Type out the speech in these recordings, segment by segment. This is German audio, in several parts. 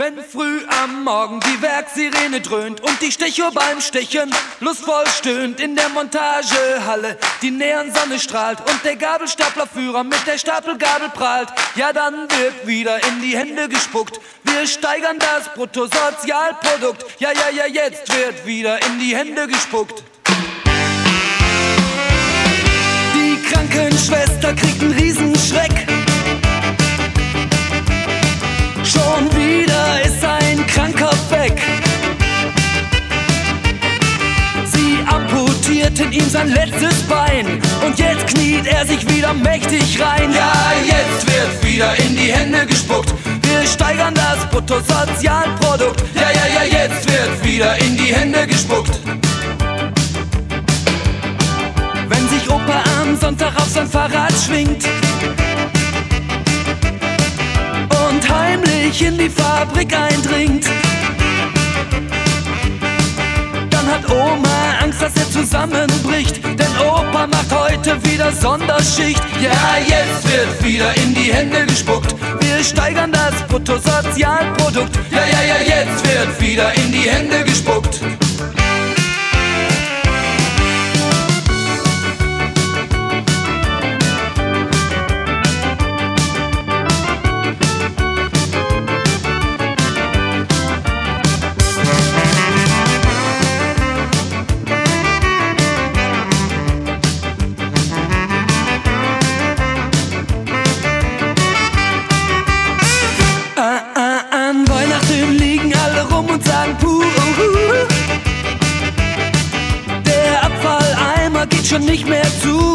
Wenn früh am Morgen die Werksirene dröhnt und die Stechuhr beim Stechen lustvoll stöhnt in der Montagehalle, die Neonsonne strahlt und der Gabelstaplerführer mit der Stapelgabel prahlt, ja dann wird wieder in die Hände gespuckt. Wir steigern das Bruttosozialprodukt, ja, jetzt wird wieder in die Hände gespuckt. Die Krankenschwester kriegt einen Riesenschreck. Schon wieder ist ein Kranker weg. Sie amputierten ihm sein letztes Bein und jetzt kniet er sich wieder mächtig rein. Ja, jetzt wird wieder in die Hände gespuckt. Wir steigern das Bruttosozialprodukt. Ja, jetzt wird wieder in die Hände gespuckt. Wenn sich Opa am Sonntag auf sein Fahrrad schwingt und heimlich in die Fabrik eindringt, dann hat Oma Angst, dass er zusammenbricht, denn Opa macht heute wieder Sonderschicht. Ja, jetzt wird wieder in die Hände gespuckt. Wir steigern das Bruttosozialprodukt. Ja, jetzt wird wieder in die Hände gespuckt. An Weihnachten liegen alle rum und sagen puh. Der Abfalleimer geht schon nicht mehr zu.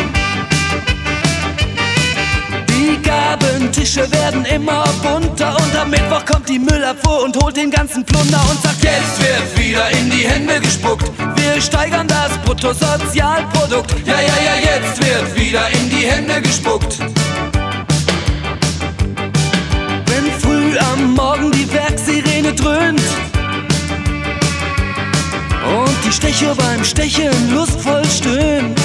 Die Gabentische werden immer bunter und am Mittwoch kommt die Müllabfuhr und holt den ganzen Plunder und sagt, jetzt wird wieder in die Hände gespuckt. Wir steigern das Bruttosozialprodukt. Ja, jetzt wird wieder in die Hände gespuckt. Am Morgen die Werksirene dröhnt und die Stechuhr beim Stechen lustvoll stöhnt,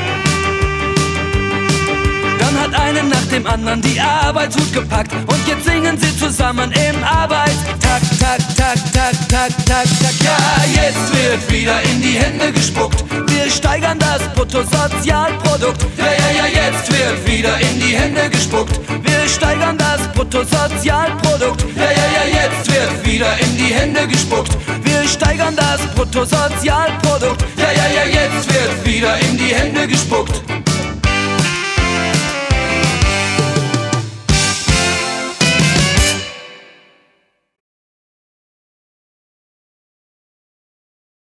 dann hat eine nach dem anderen die Arbeitshut gepackt und jetzt singen sie zusammen im Arbeitstakt. Ja, jetzt wird wieder in die Hände gespuckt. Wir steigern das Bruttosozialprodukt. Ja, jetzt wird wieder in die Hände gespuckt. Wir steigern das Bruttosozialprodukt. Ja, jetzt wird wieder in die Hände gespuckt. Wir steigern das Bruttosozialprodukt. Ja, jetzt wird wieder in die Hände gespuckt.